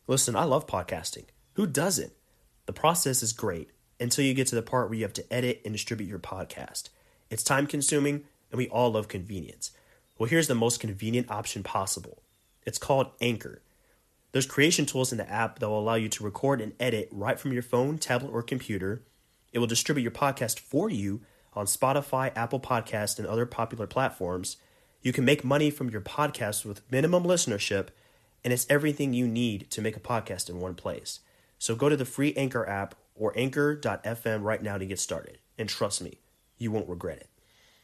Listen, I love podcasting. Who doesn't? The process is great until you get to the part where you have to edit and distribute your podcast. It's time consuming, and we all love convenience. Well, here's the most convenient option possible. It's called Anchor. There's creation tools in the app that will allow you to record and edit right from your phone, tablet, or computer. It will distribute your podcast for you on Spotify, Apple Podcasts, and other popular platforms. You can make money from your podcast with minimum listenership, and it's everything you need to make a podcast in one place. So go to the free Anchor app or anchor.fm right now to get started. And trust me, you won't regret it.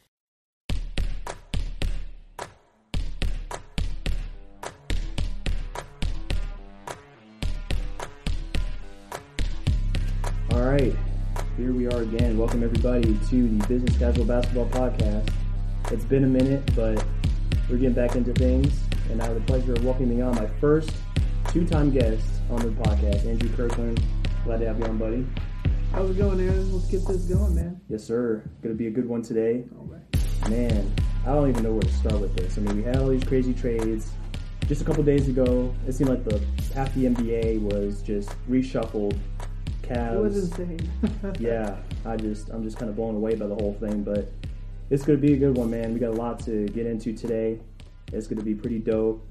All right, here we are again. Welcome everybody to the Business Casual Basketball Podcast. It's been a minute, but we're getting back into things, and I have the pleasure of welcoming on my first two-time guest on the podcast, Andrew Kirkland. Glad to have you on, buddy. How's it going, Aaron? Let's get this going, man. Yes, sir. Going to be a good one today. All right. Man, I don't even know where to start with this. I mean, we had all these crazy trades. Just a couple days ago, it seemed like half the NBA was just reshuffled. Cavs. It was insane. Yeah, I'm just kind of blown away by the whole thing, but it's going to be a good one, man. We got a lot to get into today. It's going to be pretty dope.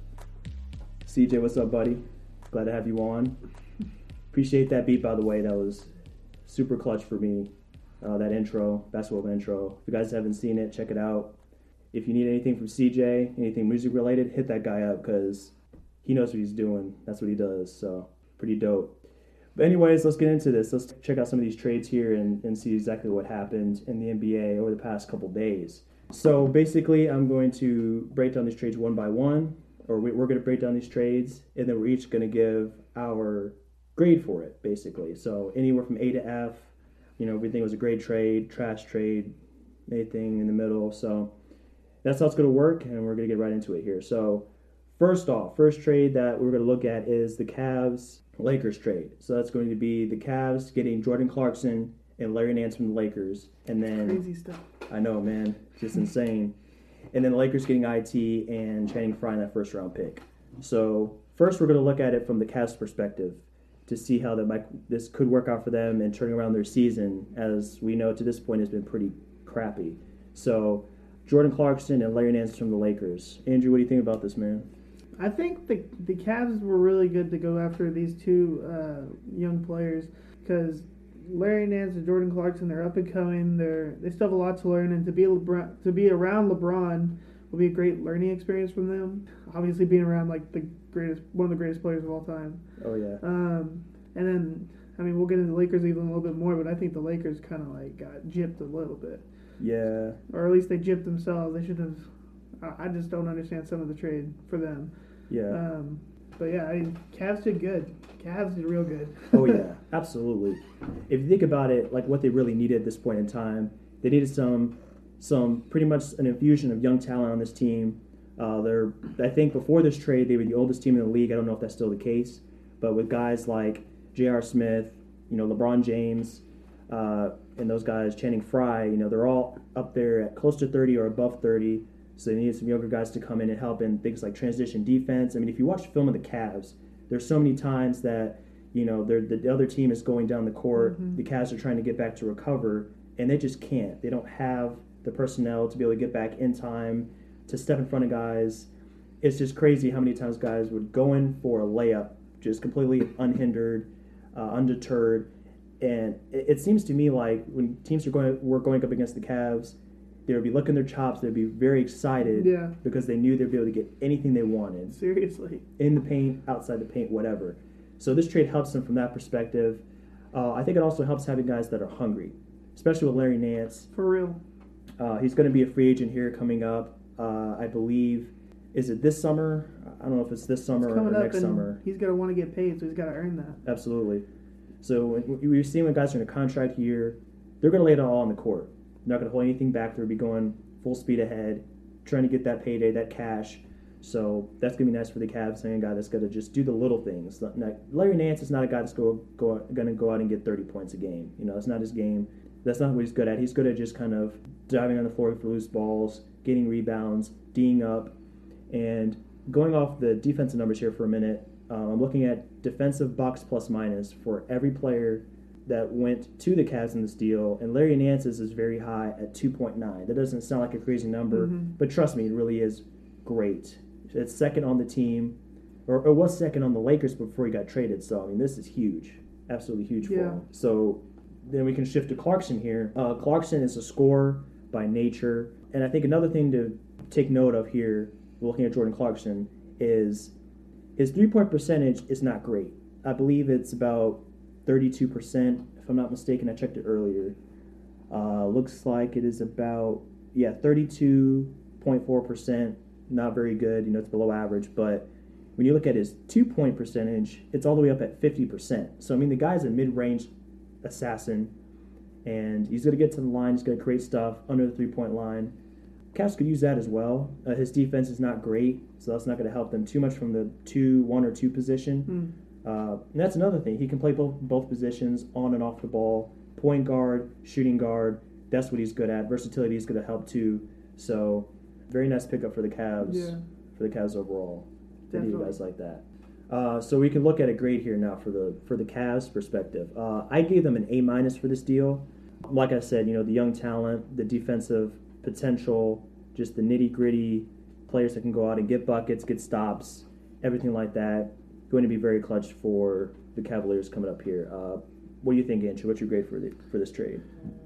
CJ, what's up, buddy? Glad to have you on. Appreciate that beat, by the way. That was super clutch for me. That intro, basketball intro. If you guys haven't seen it, check it out. If you need anything from CJ, anything music related, hit that guy up because he knows what he's doing. That's what he does. So pretty dope. But anyways, let's get into this. Let's check out some of these trades here and see exactly what happened in the NBA over the past couple days. So basically, I'm going to break down these trades one by one, or we're going to break down these trades, and then we're each going to give our grade for it, basically. So anywhere from A to F, everything was a great trade, trash trade, anything in the middle. So that's how it's going to work, and we're going to get right into it here. So first trade that we're going to look at is the Cavs-Lakers trade. So that's going to be the Cavs getting Jordan Clarkson and Larry Nance from the Lakers. And then Crazy stuff. I know, man. Just insane. And then the Lakers getting IT and Channing Frye in that first-round pick. So first we're going to look at it from the Cavs' perspective to see how this could work out for them and turning around their season, as we know to this point has been pretty crappy. So Jordan Clarkson and Larry Nance from the Lakers. Andrew, what do you think about this, man? I think the Cavs were really good to go after these two young players because Larry Nance and Jordan Clarkson, they're up and coming. They still have a lot to learn, and to be around LeBron will be a great learning experience from them. Obviously, being around one of the greatest players of all time. Oh yeah. And then we'll get into the Lakers even a little bit more, but I think the Lakers kind of got gypped a little bit. Yeah. Or at least they gypped themselves. They should have. I just don't understand some of the trade for them. Yeah. But yeah, Cavs did good. Cavs did real good. Oh yeah, absolutely. If you think about it, what they really needed at this point in time, they needed some pretty much an infusion of young talent on this team. I think before this trade, they were the oldest team in the league. I don't know if that's still the case, but with guys like J.R. Smith, LeBron James, and those guys, Channing Frye, they're all up there at close to 30 or above 30. So they needed some younger guys to come in and help in things like transition defense. I mean, if you watch film of the Cavs, there's so many times that, the other team is going down the court, Mm-hmm. the Cavs are trying to get back to recover, and they just can't. They don't have the personnel to be able to get back in time, to step in front of guys. It's just crazy how many times guys would go in for a layup, just completely unhindered, undeterred. And it seems to me like when teams were going up against the Cavs, they would be licking their chops. They'd be very excited because they knew they'd be able to get anything they wanted. Seriously. In the paint, outside the paint, whatever. So this trade helps them from that perspective. I think it also helps having guys that are hungry, especially with Larry Nance. For real. He's going to be a free agent here coming up. I believe, is it this summer? I don't know if it's this summer or next summer. He's going to want to get paid, so he's got to earn that. Absolutely. So we've seen when guys are in a contract year, they're going to lay it all on the court. They're not going to hold anything back. They'll be going full speed ahead, trying to get that payday, that cash. So that's going to be nice for the Cavs, saying a guy that's going to just do the little things. Larry Nance is not a guy that's going to go out and get 30 points a game. That's not his game. That's not what he's good at. He's good at just kind of diving on the floor for loose balls, getting rebounds, D'ing up. And going off the defensive numbers here for a minute, I'm looking at defensive box plus minus for every player that went to the Cavs in this deal, and Larry Nance's is very high at 2.9. That doesn't sound like a crazy number, but trust me, it really is great. It's second on the team, or it was second on the Lakers before he got traded. So, I mean, this is huge, absolutely huge for him. So then we can shift to Clarkson here. Clarkson is a scorer by nature, and I think another thing to take note of here, looking at Jordan Clarkson, is his three-point percentage is not great. I believe it's about 32%, if I'm not mistaken. I checked it earlier. Looks like it is about 32.4%. Not very good. It's below average. But when you look at his 2-point percentage, it's all the way up at 50%. So I mean, the guy's a mid-range assassin, and he's going to get to the line. He's going to create stuff under the 3-point line. Cavs could use that as well. His defense is not great, so that's not going to help them too much from the 1 or 2 position. And that's another thing. He can play both positions, on and off the ball. Point guard, shooting guard. That's what he's good at. Versatility is going to help too. So, very nice pickup for the Cavs. Yeah. For the Cavs overall. I need guys like that. So we can look at a grade here now for the Cavs perspective. I gave them an A- for this deal. Like I said, the young talent, the defensive potential, just the nitty-gritty players that can go out and get buckets, get stops, everything like that. Going to be very clutch for the Cavaliers coming up here. What do you think, Andrew? What's your grade for this trade?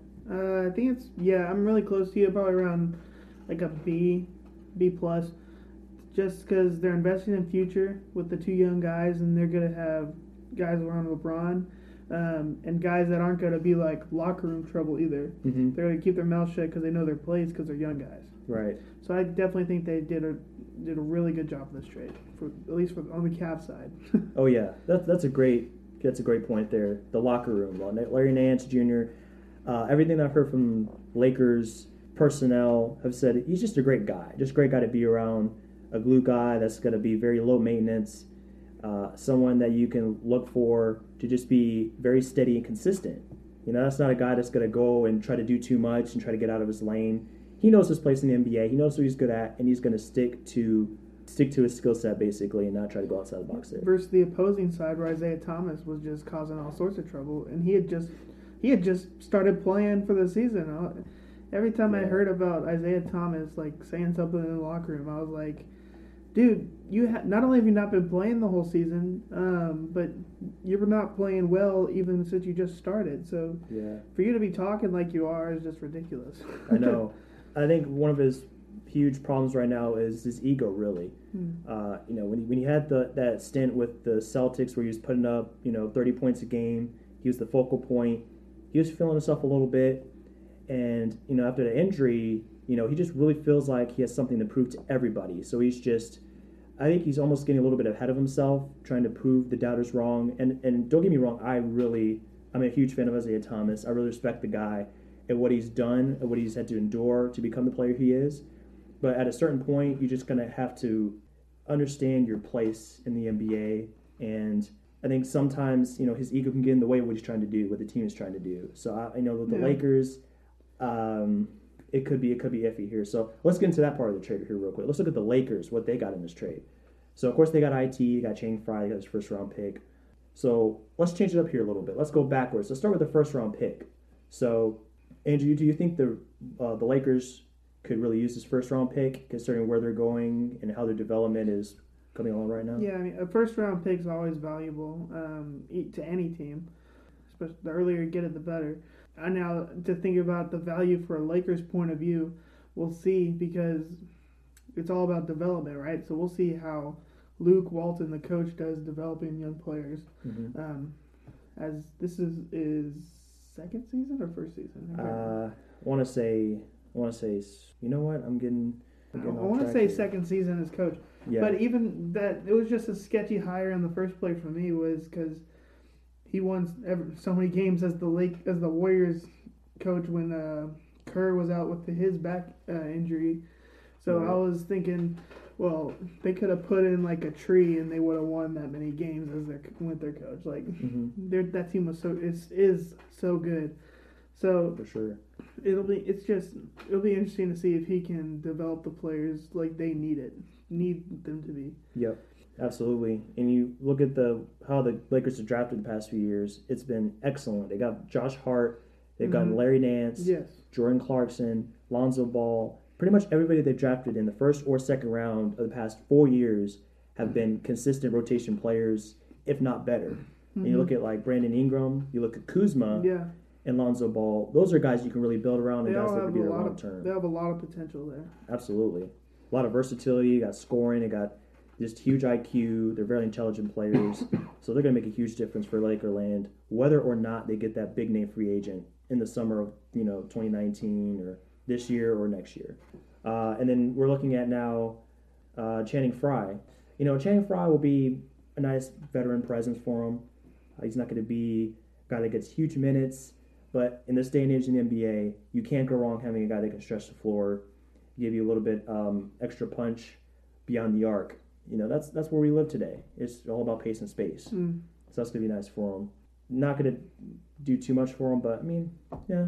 I think I'm really close to you, probably around like a B plus, just because they're investing in future with the 2 young guys, and they're going to have guys around LeBron, and guys that aren't going to be like locker room trouble either. Mm-hmm. They're going to keep their mouth shut because they know their plays because they're young guys. Right. So I definitely think they did a really good job on this trade, at least on the Cavs side. Oh yeah, that's a great point there. The locker room, Larry Nance Jr. Everything I've heard from Lakers personnel have said he's just a great guy, to be around. A glue guy that's going to be very low maintenance, someone that you can look for to just be very steady and consistent. That's not a guy that's going to go and try to do too much and try to get out of his lane. He knows his place in the NBA. He knows what he's good at, and he's going to stick to his skill set basically, and not try to go outside the box there. Versus the opposing side, where Isaiah Thomas was just causing all sorts of trouble, and he had just started playing for the season. Every time I heard about Isaiah Thomas like saying something in the locker room, I was like, dude, not only have you not been playing the whole season, but you're not playing well even since you just started. So for you to be talking like you are is just ridiculous. I know. I think one of his huge problems right now is his ego, really. When he had that stint with the Celtics where he was putting up 30 points a game, he was the focal point. He was feeling himself a little bit, and after the injury, he just really feels like he has something to prove to everybody. So I think he's almost getting a little bit ahead of himself, trying to prove the doubters wrong. And don't get me wrong, I'm a huge fan of Isaiah Thomas. I really respect the guy and what he's done and what he's had to endure to become the player he is. But at a certain point, you're just going to have to understand your place in the NBA. And I think sometimes, his ego can get in the way of what he's trying to do, what the team is trying to do. So I know with the Lakers, it could be iffy here. So let's get into that part of the trade here real quick. Let's look at the Lakers, what they got in this trade. So, of course, they got IT, they got Channing Frye, they got his first-round pick. So let's change it up here a little bit. Let's go backwards. Let's start with the first-round pick. So, Andrew, do you think the Lakers could really use this first-round pick, considering where they're going and how their development is coming along right now? Yeah, I mean, a first-round pick is always valuable to any team. Especially the earlier you get it, the better. And now, to think about the value for a Lakers point of view, we'll see, because it's all about development, right? So we'll see how Luke Walton, the coach, does developing young players. Mm-hmm. As this is second season or first season? I want to say. You know what? I want to say second season as coach. Yeah. But even that, it was just a sketchy hire in the first place for me, was because he won so many games as the Warriors coach when Kerr was out with his back injury. So right. I was thinking, well, they could have put in like a tree and they would have won that many games as their coach. Like that team was is so good. So for sure, it'll be interesting to see if he can develop the players like they need them to be. Yep. Absolutely. And you look at how the Lakers have drafted the past few years, it's been excellent. They got Josh Hart, they've gotten Larry Nance, Yes. Jordan Clarkson, Lonzo Ball. Pretty much everybody they've drafted in the first or second round of the past 4 years have been consistent rotation players, if not better. And you look at like Brandon Ingram, you look at Kuzma Yeah. and Lonzo Ball. Those are guys you can really build around and They guys all that have could be a there lot long of term. they have a lot of potential there. Absolutely. A lot of versatility. You got scoring. They got just huge IQ. They're very intelligent players. So they're going to make a huge difference for Lakerland, whether or not they get that big name free agent in the summer of 2019 or this year or next year. And then we're looking at now Channing Frye. Channing Frye will be a nice veteran presence for him. He's not going to be a guy that gets huge minutes, but in this day and age in the NBA, you can't go wrong having a guy that can stretch the floor, give you a little bit extra punch beyond the arc. That's where we live today. It's all about pace and space. So that's going to be nice for him. Not going to do too much for him, but I mean, yeah,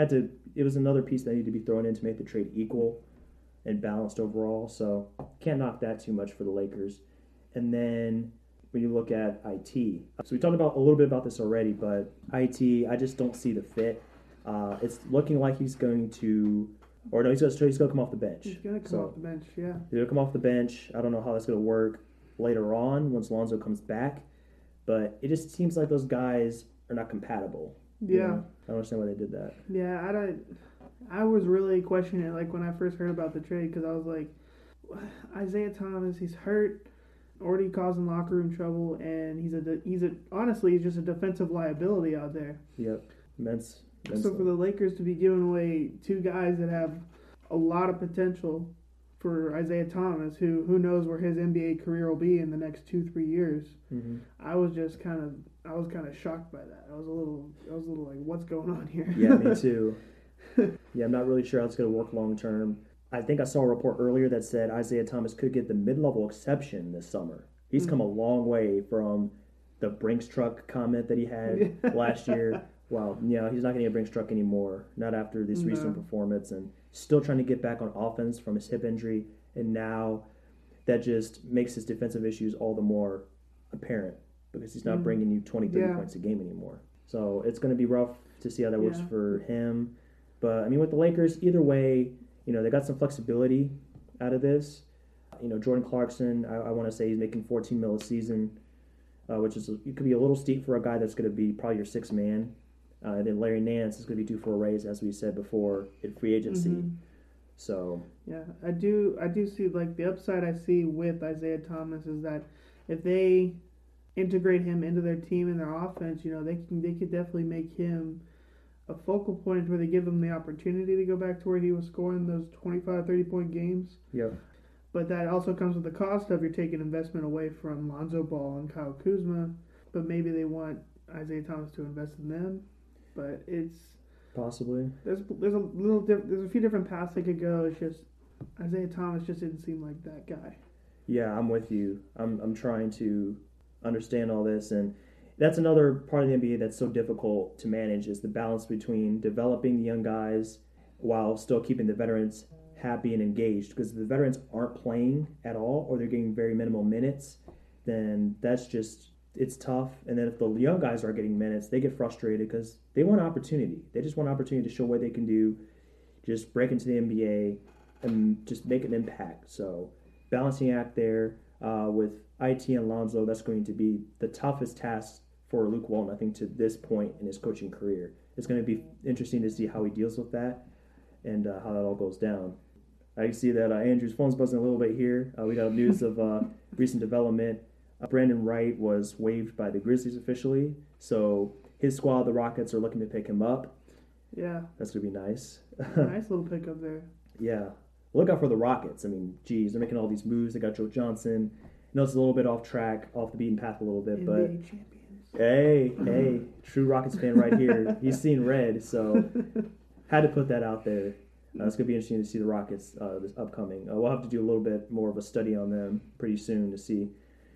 it was another piece that needed to be thrown in to make the trade equal and balanced overall. So can't knock that too much for the Lakers. And then when you look at IT, so we talked about a little bit about this already, but IT, I just don't see the fit. It's looking like he's going to, or no, he's going to come off the bench. He's going to come off the bench, yeah. He's going to come off the bench. I don't know how that's going to work later on once Lonzo comes back, but it just seems like those guys are not compatible. Yeah. I don't understand why they did that. Yeah, I was really questioning it, like when I first heard about the trade, because I was like, Isaiah Thomas, he's hurt, already causing locker room trouble, and he's honestly just a defensive liability out there. Yep, immense. So for the Lakers to be giving away two guys that have a lot of potential for Isaiah Thomas, who knows where his NBA career will be in the next 2-3 years, I was kind of shocked by that. I was a little like, what's going on here? Yeah, me too. Yeah, I'm not really sure how it's going to work long term. I think I saw a report earlier that said Isaiah Thomas could get the mid-level exception this summer. He's come a long way from the Brinks truck comment that he had last year. Well, he's not going to get a Brinks truck anymore, not after this recent performance, and still trying to get back on offense from his hip injury. And now that just makes his defensive issues all the more apparent because he's not bringing you 20, 30 points a game anymore. So it's going to be rough to see how that works for him. But, I mean, with the Lakers, either way, they got some flexibility out of this. Jordan Clarkson, I want to say he's making $14 million a season, which it could be a little steep for a guy that's going to be probably your sixth man. And then Larry Nance is going to be due for a raise, as we said before, in free agency. So yeah, I do see, like, the upside I see with Isaiah Thomas is that if they integrate him into their team and their offense, they could definitely make him a focal point where they give him the opportunity to go back to where he was scoring those 25, 30-point games. Yep. But that also comes with the cost of you're taking investment away from Lonzo Ball and Kyle Kuzma. But maybe they want Isaiah Thomas to invest in them. But it's possibly there's a few different paths they could go. It's just Isaiah Thomas just didn't seem like that guy. Yeah, I'm with you. I'm trying to understand all this, and that's another part of the NBA that's so difficult to manage is the balance between developing the young guys while still keeping the veterans happy and engaged. Because if the veterans aren't playing at all or they're getting very minimal minutes, then it's tough. And then if the young guys are getting minutes, they get frustrated because they want opportunity. They just want opportunity to show what they can do, just break into the NBA and just make an impact. So balancing act there with IT and Lonzo, that's going to be the toughest task for Luke Walton, I think, to this point in his coaching career. It's going to be interesting to see how he deals with that and how that all goes down. I see that Andrew's phone's buzzing a little bit here. We got news of recent development. Brandon Wright was waived by the Grizzlies officially, so his squad, the Rockets, are looking to pick him up. Yeah. That's going to be nice. Nice little pickup there. Yeah. Look out for the Rockets. I mean, geez, they're making all these moves. They got Joe Johnson. I know it's a little bit off track, off the beaten path a little bit, but champions. Hey, true Rockets fan right here. He's seen red, so had to put that out there. It's going to be interesting to see the Rockets this upcoming. We'll have to do a little bit more of a study on them pretty soon to see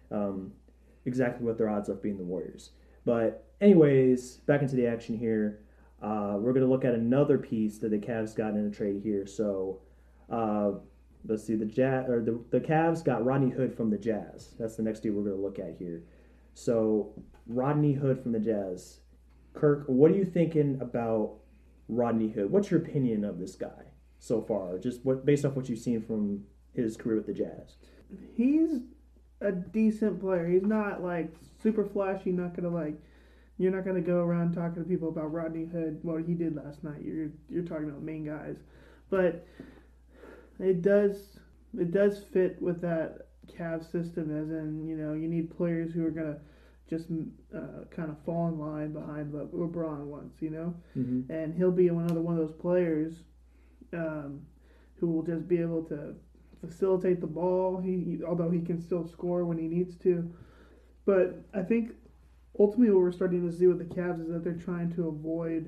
exactly what their odds of being the Warriors. But anyways, back into the action here. We're going to look at another piece that the Cavs got in a trade here. So let's see, the Cavs got Rodney Hood from the Jazz. That's the next deal we're going to look at here. So Rodney Hood from the Jazz. Kirk, what are you thinking about Rodney Hood? What's your opinion of this guy so far? Just based off what you've seen from his career with the Jazz. He's a decent player. He's not like super flashy. You're not gonna go around talking to people about Rodney Hood, what he did last night. You're talking about main guys, but it does fit with that Cavs system, as in, you need players who are gonna just kind of fall in line behind what LeBron wants, Mm-hmm. and he'll be one of those players who will just be able to facilitate the ball. Although he can still score when he needs to, but I think ultimately what we're starting to see with the Cavs is that they're trying to avoid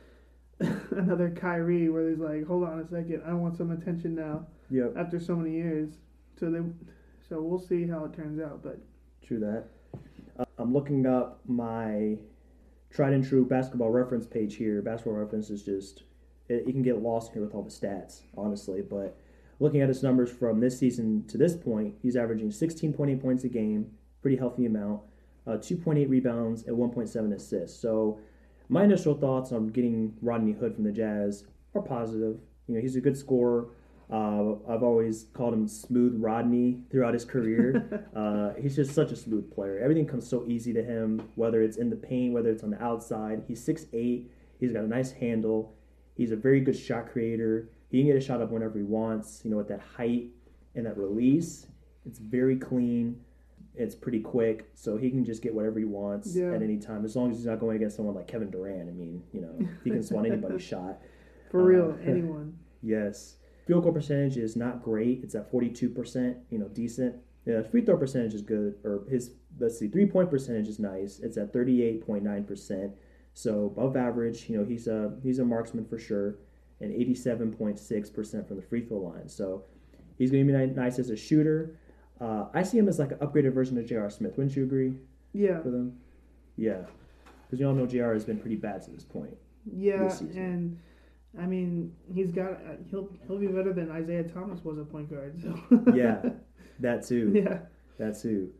another Kyrie, where he's like, hold on a second, I want some attention now. Yep. After so many years, so we'll see how it turns out. But true that. I'm looking up my tried and true basketball reference page here. Basketball reference is just, you can get lost here with all the stats, honestly. But looking at his numbers from this season to this point, he's averaging 16.8 points a game, pretty healthy amount, 2.8 rebounds, and 1.7 assists. So my initial thoughts on getting Rodney Hood from the Jazz are positive. He's a good scorer. I've always called him Smooth Rodney throughout his career. He's just such a smooth player. Everything comes so easy to him, whether it's in the paint, whether it's on the outside. He's 6'8". He's got a nice handle. He's a very good shot creator. He can get a shot up whenever he wants. With that height and that release, it's very clean. It's pretty quick, so he can just get whatever he wants at any time, as long as he's not going against someone like Kevin Durant. I mean, he can swan anybody's shot. For real, anyone. Yes. Field goal percentage is not great. It's at 42%, decent. Yeah, free throw percentage is good. Or his, 3-point percentage is nice. It's at 38.9%. So above average. He's a marksman for sure. And 87.6% from the free throw line. So he's going to be nice as a shooter. I see him as like an upgraded version of J.R. Smith. Wouldn't you agree? Yeah. For them? Yeah. Because we all know J.R. has been pretty bad to this point. Yeah, and I mean, he'll be better than Isaiah Thomas was at point guard. So. Yeah, that too. Yeah. That too.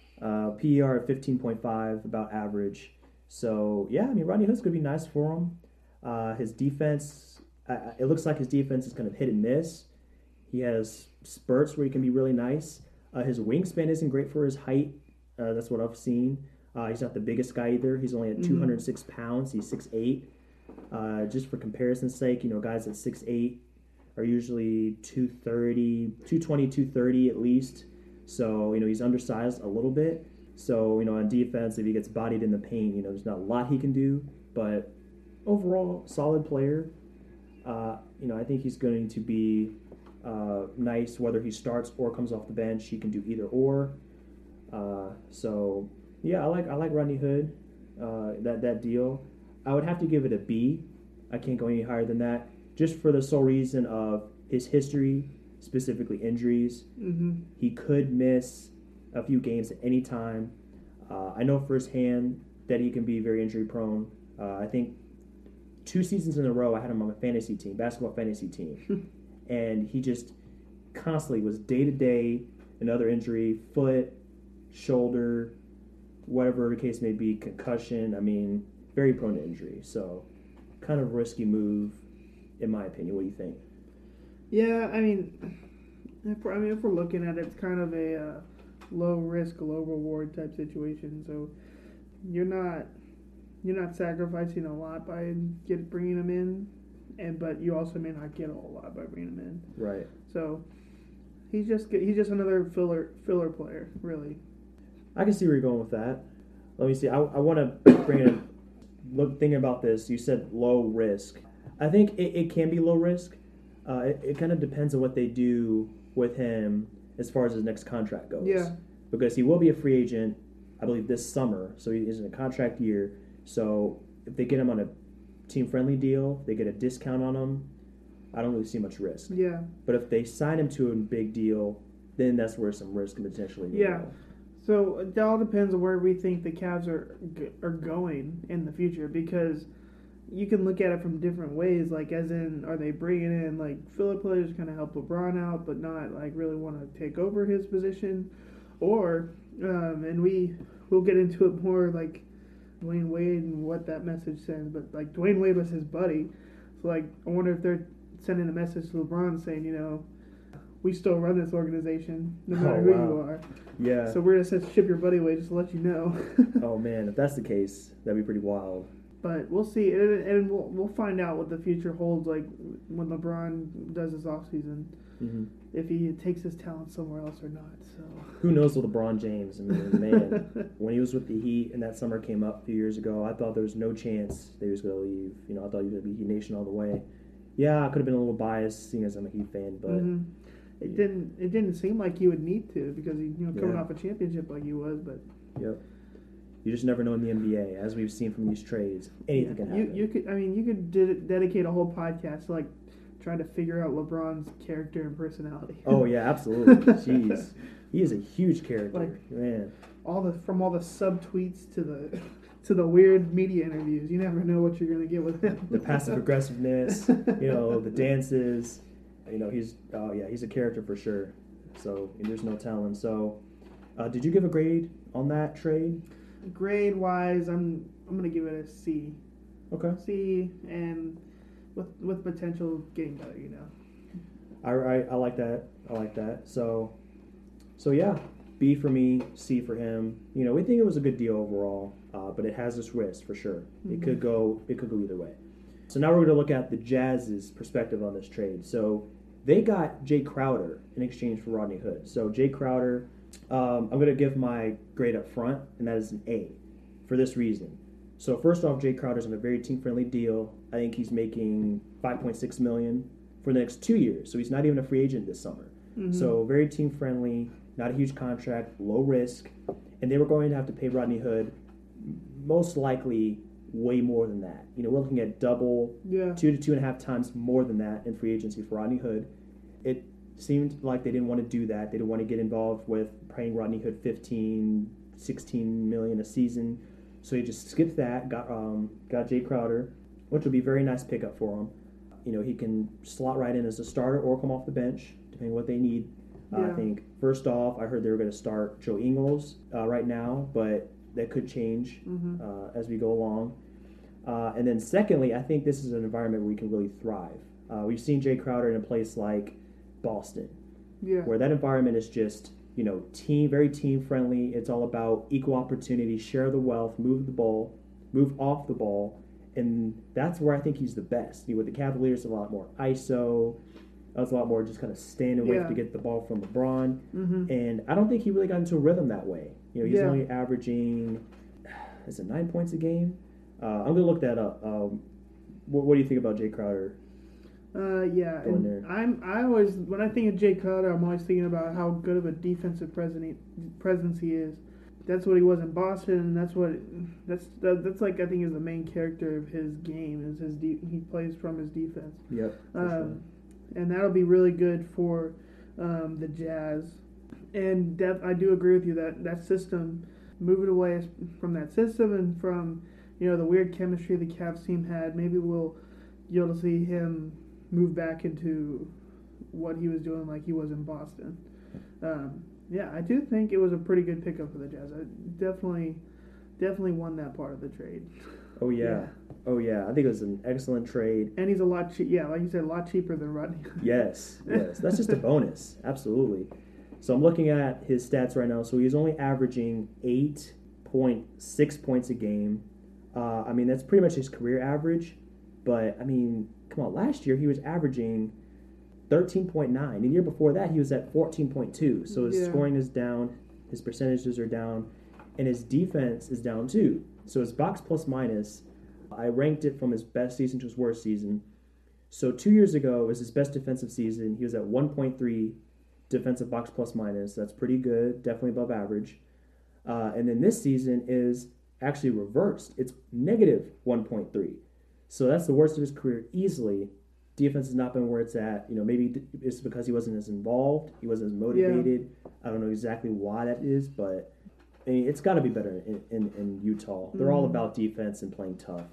PER at 15.5, about average. So, yeah, I mean, Rodney Hood's going to be nice for him. His defense, it looks like his defense is kind of hit and miss. He has spurts where he can be really nice. His wingspan isn't great for his height. That's what I've seen. He's not the biggest guy either. He's only at 206 pounds. He's 6'8". Just for comparison's sake, guys at 6'8" are usually 220, 230 at least. So, he's undersized a little bit. So, on defense, if he gets bodied in the paint, there's not a lot he can do. But overall, solid player. I think he's going to be nice whether he starts or comes off the bench. He can do either or. So, yeah, I like Rodney Hood, that deal. I would have to give it a B. I can't go any higher than that, just for the sole reason of his history, specifically injuries. Mm-hmm. He could miss a few games at any time. I know firsthand that he can be very injury prone. I think 2 seasons in a row I had him on my basketball fantasy team. And he just constantly was day-to-day, another injury, foot, shoulder, whatever the case may be, concussion. I mean, very prone to injury. So, kind of risky move, in my opinion. What do you think? Yeah, I mean, if we're looking at it, it's kind of a low risk, low reward type situation. So, you're not sacrificing a lot by bringing him in, but you also may not get a whole lot by bringing him in. Right. So, he's just another filler player, really. I can see where you're going with that. Let me see. I want to bring in. Thinking about this, you said low risk. I think it can be low risk. It kind of depends on what they do with him as far as his next contract goes. Yeah. Because he will be a free agent, I believe, this summer. So he's in a contract year. So if they get him on a team-friendly deal, they get a discount on him, I don't really see much risk. Yeah. But if they sign him to a big deal, then that's where some risk can potentially be. Yeah. So it all depends on where we think the Cavs are going in the future, because you can look at it from different ways. Like, as in, are they bringing in like filler players to kind of help LeBron out, but not like really want to take over his position, or and we'll get into it more, like Dwayne Wade and what that message sends. But like Dwayne Wade was his buddy, so like I wonder if they're sending a message to LeBron saying, we still run this organization no matter who you are. Yeah. So we're gonna ship your buddy away just to let you know. Oh man, if that's the case, that'd be pretty wild. But we'll see, and we'll find out what the future holds. Like when LeBron does his offseason, if he takes his talent somewhere else or not. So who knows with LeBron James? I mean, man, when he was with the Heat and that summer came up a few years ago, I thought there was no chance that he was going to leave. I thought he was going to be Heat Nation all the way. Yeah, I could have been a little biased, seeing as I'm a Heat fan, but it didn't seem like he would need to, because he coming off a championship like he was. But yep. You just never know in the NBA, as we've seen from these trades. Anything can happen. You could dedicate a whole podcast to like trying to figure out LeBron's character and personality. Oh yeah, absolutely. Jeez, he is a huge character, like, man. From all the subtweets to the weird media interviews, you never know what you're gonna get with him. The passive aggressiveness, the dances. He's a character for sure. So there's no telling. So, did you give a grade on that trade? Grade wise, I'm gonna give it a C. Okay. C, and with potential getting better. I like that. So yeah, B for me, C for him. We think it was a good deal overall, but it has its risk for sure. It could go either way. So now we're going to look at the Jazz's perspective on this trade. So they got Jay Crowder in exchange for Rodney Hood. So Jay Crowder, I'm going to give my grade up front, and that is an A for this reason. So first off, Jay Crowder's on a very team-friendly deal. I think he's making $5.6 million for the next 2 years. So he's not even a free agent this summer. So very team-friendly, not a huge contract, low risk. And they were going to have to pay Rodney Hood most likely way more than that. We're looking at double, 2 to 2.5 times more than that in free agency for Rodney Hood. It seemed like they didn't want to do that. They didn't want to get involved with paying Rodney Hood $15, $16 million a season. So he just skipped that, got Jay Crowder, which would be a very nice pickup for him. He can slot right in as a starter or come off the bench, depending on what they need. I think, first off, I heard they were going to start Joe Ingles right now, but that could change as we go along. And then secondly, I think this is an environment where we can really thrive. We've seen Jay Crowder in a place like Boston, where that environment is just, very team friendly. It's all about equal opportunity, share the wealth, move the ball, move off the ball. And that's where I think he's the best. With the Cavaliers, a lot more ISO. That's a lot more just kind of stand and wait to get the ball from LeBron. And I don't think he really got into a rhythm that way. He's only averaging, 9 points a game? I'm going to look that up. What do you think about Jay Crowder? I always, when I think of Jay Crowder, I'm always thinking about how good of a defensive presence he is. That's what he was in Boston, and that's like I think is the main character of his game is he plays from his defense. Yep. And that'll be really good for the Jazz. And I do agree with you that system, moving away from that system and from the weird chemistry the Cavs team had, maybe we'll be able to see him move back into what he was doing like he was in Boston. I do think it was a pretty good pickup for the Jazz. I definitely won that part of the trade. Oh yeah. I think it was an excellent trade. And he's a lot like you said, a lot cheaper than Rodney. Yes. That's just a bonus. Absolutely. So I'm looking at his stats right now. So he's only averaging 8.6 points a game. That's pretty much his career average. But, come on, last year he was averaging 13.9. And the year before that, he was at 14.2. So his scoring is down, his percentages are down, and his defense is down too. So his box plus minus, I ranked it from his best season to his worst season. So 2 years ago was his best defensive season. He was at 1.3 defensive box plus minus. That's pretty good, definitely above average. And then this season is actually reversed. It's negative 1.3. So that's the worst of his career easily. Defense has not been where it's at. Maybe it's because he wasn't as involved. He wasn't as motivated. I don't know exactly why that is, but it's got to be better in Utah. They're all about defense and playing tough.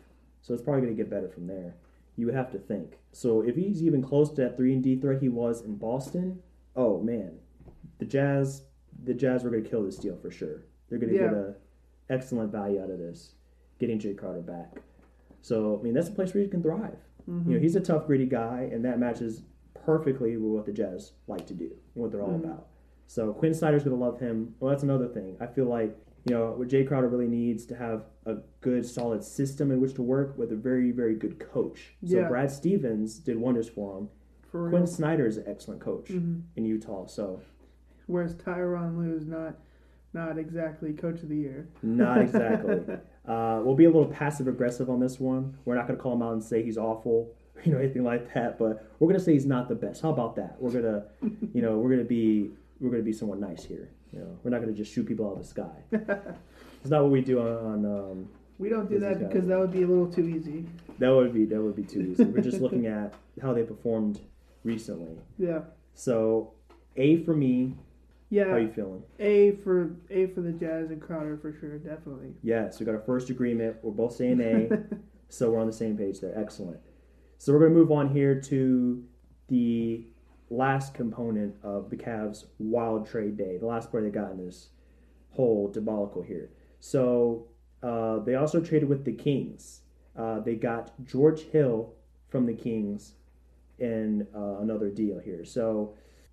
So it's probably going to get better from there. You would have to think. So if he's even close to that 3-and-D threat he was in Boston, oh man, the Jazz were going to kill this deal for sure. They're going to get a excellent value out of this, getting Jay Crowder back. So I mean, that's a place where he can thrive. Mm-hmm. You know, he's a tough, gritty guy, and that matches perfectly with what the Jazz like to do and what they're all about. So Quinn Snyder's going to love him. Well, that's another thing. I feel like, you know, what Jay Crowder really needs to have a good, solid system in which to work with a very, very good coach. So Brad Stevens did wonders for him. Quinn Snyder is an excellent coach in Utah. So, whereas Tyronn Lue is not exactly coach of the year. Not exactly. We'll be a little passive aggressive on this one. We're not going to call him out and say he's awful, you know, anything like that. But we're going to say he's not the best. How about that? We're gonna, you know, we're gonna be somewhat nice here. You know, we're not going to just shoot people out of the sky. It's not what we do on we don't do that because that would be a little too easy. That would be too easy. We're just looking at how they performed recently. Yeah. So, A for me. Yeah. How are you feeling? A for the Jazz and Crowder for sure, definitely. Yes, we got our first agreement. We're both saying A, so we're on the same page there. Excellent. So we're going to move on here to the last component of the Cavs' wild trade day, the last player they got in this whole debacle here. So they also traded with the Kings. They got George Hill from the Kings in another deal here. So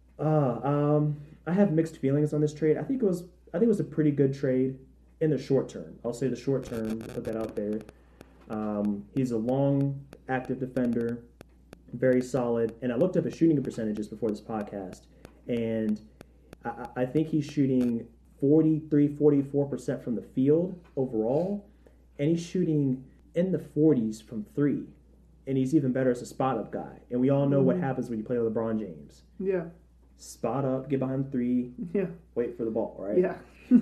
I have mixed feelings on this trade. I think it was a pretty good trade in the short term. I'll say the short term, put that out there. He's a long, active defender, very solid. And I looked up his shooting percentages before this podcast, and I think he's shooting 44% from the field overall, and he's shooting in the 40s from three. And he's even better as a spot-up guy. And we all know what happens when you play with LeBron James. Yeah. Spot up, get behind the three, wait for the ball, right? Yeah.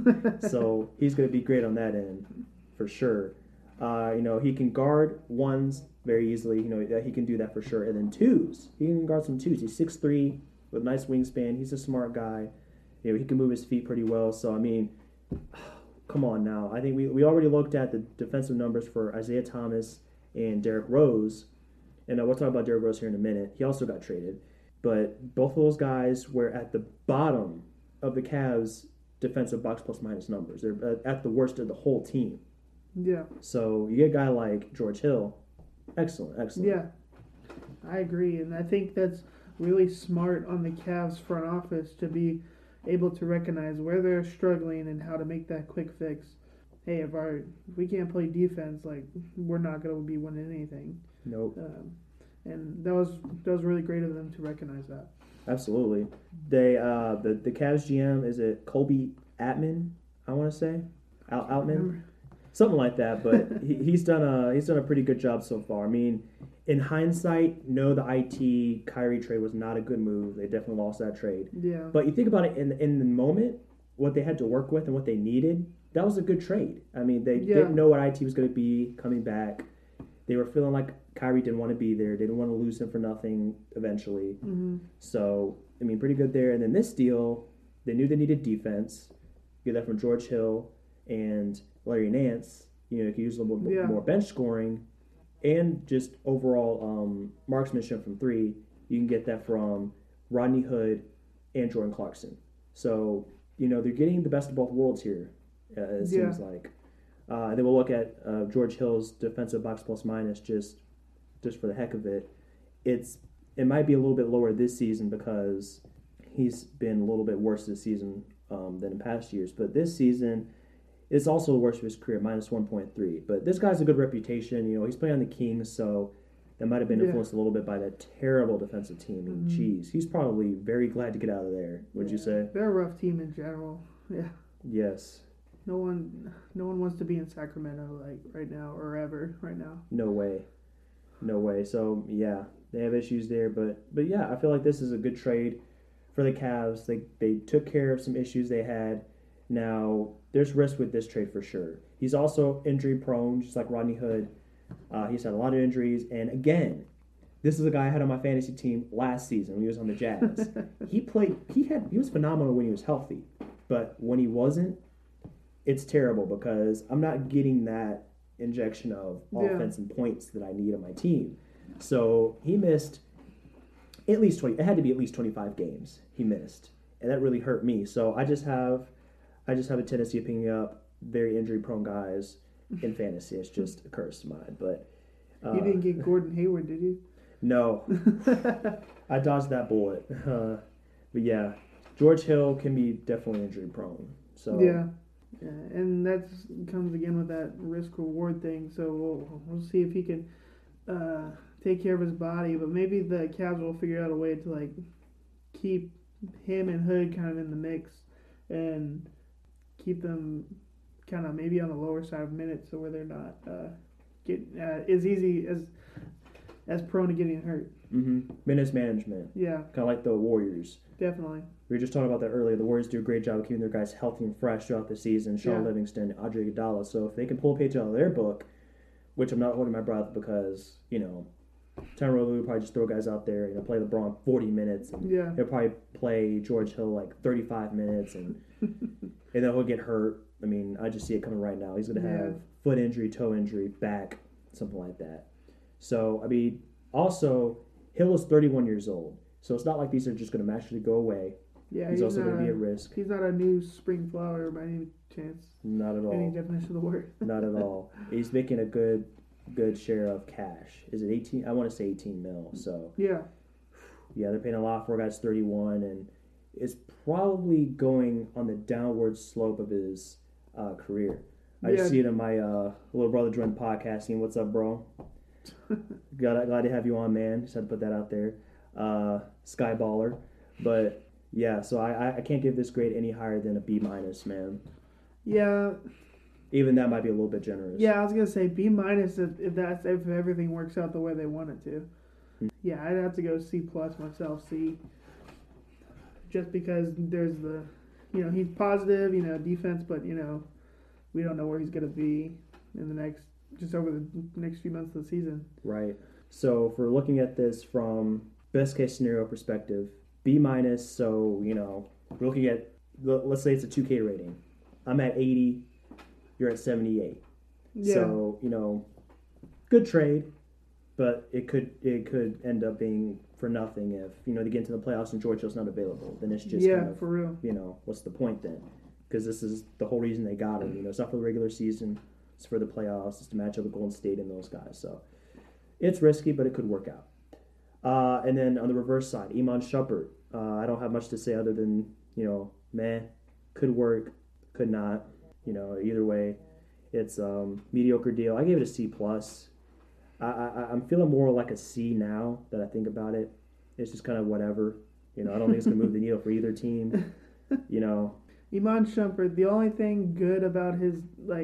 So he's going to be great on that end for sure. You know, he can guard ones very easily. You know, he can do that for sure. And then twos, he can guard some twos. He's 6'3", with a nice wingspan. He's a smart guy. You know, he can move his feet pretty well. So, I mean, come on now. I think we already looked at the defensive numbers for Isaiah Thomas and Derrick Rose. And we'll talk about Derrick Rose here in a minute. He also got traded. But both of those guys were at the bottom of the Cavs' defensive box plus minus numbers. They're at the worst of the whole team. Yeah. So you get a guy like George Hill. Excellent. Yeah, I agree. And I think that's really smart on the Cavs front office to be able to recognize where they're struggling and how to make that quick fix. Hey, if we can't play defense, like, we're not going to be winning anything. Nope. And that was really great of them to recognize that. Absolutely. They the Cavs GM, is it Colby Atman? I want to say Outman, something like that. But he's done a pretty good job so far. I mean, in hindsight, no, the IT Kyrie trade was not a good move. They definitely lost that trade. Yeah. But you think about it in the moment, what they had to work with and what they needed, that was a good trade. I mean, they didn't know what IT was going to be coming back. They were feeling like Kyrie didn't want to be there. They didn't want to lose him for nothing eventually. Mm-hmm. So, I mean, pretty good there. And then this deal, they knew they needed defense. You get that from George Hill and Larry Nance. You know, you can use a little bit more bench scoring and just overall marksmanship from three. You can get that from Rodney Hood and Jordan Clarkson. So, you know, they're getting the best of both worlds here, it seems like. And then we'll look at George Hill's defensive box plus minus just for the heck of it. It might be a little bit lower this season because he's been a little bit worse this season than in past years. But this season, it's also the worst of his career, minus 1.3. But this guy's a good reputation. You know, he's playing on the Kings, so that might have been influenced a little bit by that terrible defensive team. And geez, he's probably very glad to get out of there. Would you say? They're a rough team in general. Yeah. Yes. No one wants to be in Sacramento like right now or ever right now. No way. So yeah, they have issues there, but yeah, I feel like this is a good trade for the Cavs. They took care of some issues they had. Now there's risk with this trade for sure. He's also injury prone, just like Rodney Hood. He's had a lot of injuries, and again, this is a guy I had on my fantasy team last season when he was on the Jazz. He was phenomenal when he was healthy, but when he wasn't, it's terrible because I'm not getting that injection of Yeah. offense and points that I need on my team. So he missed at least 20. It had to be at least 25 games he missed, and that really hurt me. So I just have a tendency of picking up very injury prone guys in fantasy. It's just a curse of mine. But You didn't get Gordon Hayward, did you? no, I dodged that bullet. But yeah, George Hill can be definitely injury prone. So Yeah, and that comes again with that risk reward thing. So we'll see if he can take care of his body. But maybe the Cavs will figure out a way to like keep him and Hood kind of in the mix and keep them kind of maybe on the lower side of minutes, so where they're not as easy as prone to getting hurt. Minutes management, Yeah, kind of like the Warriors. definitely. We were just talking about that earlier. The Warriors do a great job of keeping their guys healthy and fresh throughout the season. Sean Yeah. Livingston, Andre Iguodala. So if they can pull a page out of their book, which I'm not holding my breath because, Tyronn Lue will probably just throw guys out there, play LeBron 40 minutes. And Yeah, he'll probably play George Hill like 35 minutes and and then he'll get hurt. I mean, I just see it coming right now. He's going to have foot injury, toe injury, back, something like that. So, I mean, also, Hill is 31 years old. So it's not like these are just going to magically go away. yeah. He's also going to be at risk. He's not a new spring flower by any chance. Not at Any all. definition of the word. Not at all. He's making a good share of cash. Is it 18? I want to say 18 mil. So, Yeah, yeah, they're paying a lot for a guy's 31, and it's probably going on the downward slope of his career. I just see it in my little brother joined podcasting. What's up, bro? Glad to have you on, man. Just had to put that out there. Skyballer. But, yeah, so I can't give this grade any higher than a B-, man. yeah, Even that might be a little bit generous. yeah. I was gonna say B- if everything works out the way they want it to. Yeah, I'd have to go C+ myself. C. Just because there's the, he's positive, defense, but we don't know where he's gonna be in over the next few months of the season. Right. So if we're looking at this from best case scenario perspective, B-. So, we're looking at, let's say it's a 2K rating. I'm at 80. You're at 78. Yeah. So, good trade, but it could end up being for nothing if, they get into the playoffs and George Hill's not available. Then it's just kind of, for real. What's the point then? Because this is the whole reason they got him. It's not for the regular season. It's for the playoffs. It's to match up with Golden State and those guys. So it's risky, but it could work out. And then on the reverse side, Iman Shumpert. I don't have much to say other than, could work, could not. Either way, it's mediocre deal. I gave it a C+. I'm feeling more like a C now that I think about it. It's just kind of whatever. I don't think it's going to move the needle for either team. Iman Shumpert, the only thing good about his,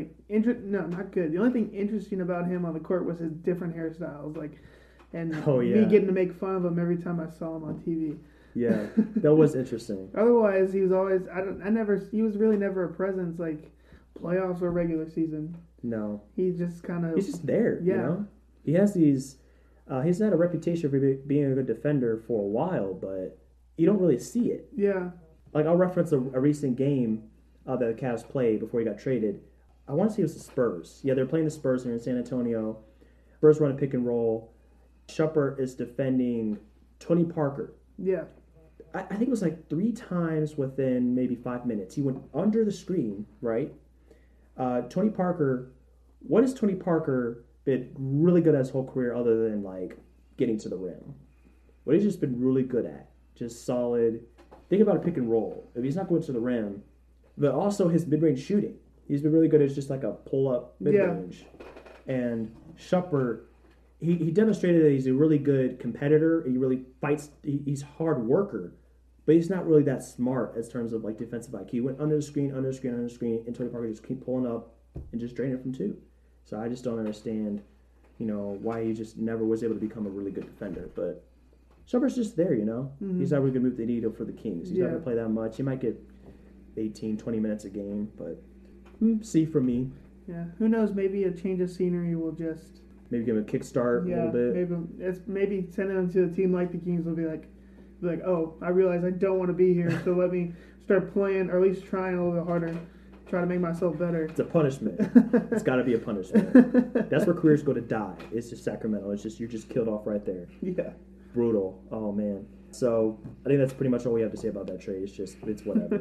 not good. The only thing interesting about him on the court was his different hairstyles, and me getting to make fun of him every time I saw him on TV. Yeah, that was interesting. Otherwise, he was always, he was really never a presence, playoffs or regular season. No. He's just kind of... He's just there, He has these... he's had a reputation for being a good defender for a while, but you don't really see it. Yeah. I'll reference a recent game that the Cavs played before he got traded. I want to say it was the Spurs. Yeah, they're playing the Spurs. They're in San Antonio. Spurs run a pick and roll. Shumpert is defending Tony Parker. Yeah. I think it was 3 times within maybe 5 minutes. He went under the screen, right? Tony Parker, what has Tony Parker been really good at his whole career other than getting to the rim? What he's just been really good at, just solid. Think about a pick and roll. If he's not going to the rim, but also his mid-range shooting. He's been really good at just a pull-up mid-range. Yeah. And Shumpert, he demonstrated that he's a really good competitor. He really fights. He's a hard worker, but he's not really that smart as terms of defensive IQ. He went under the screen, and Tony Parker just keep pulling up and just draining it from 2. So I just don't understand, why he just never was able to become a really good defender. But Shumpert's just there, Mm-hmm. He's not really going to move the needle for the Kings. He's not going to play that much. He might get 18, 20 minutes a game, but C for me. Yeah, who knows? Maybe a change of scenery will just... Maybe give him a kickstart a little bit. Maybe sending him to a team like the Kings will be like, oh, I realize I don't want to be here, so let me start playing, or at least trying a little bit harder. try to make myself better. It's a punishment. It's got to be a punishment. That's where careers go to die. It's just Sacramento. It's just you're just killed off right there. Yeah. Brutal. Oh man. So I think that's pretty much all we have to say about that trade. It's whatever.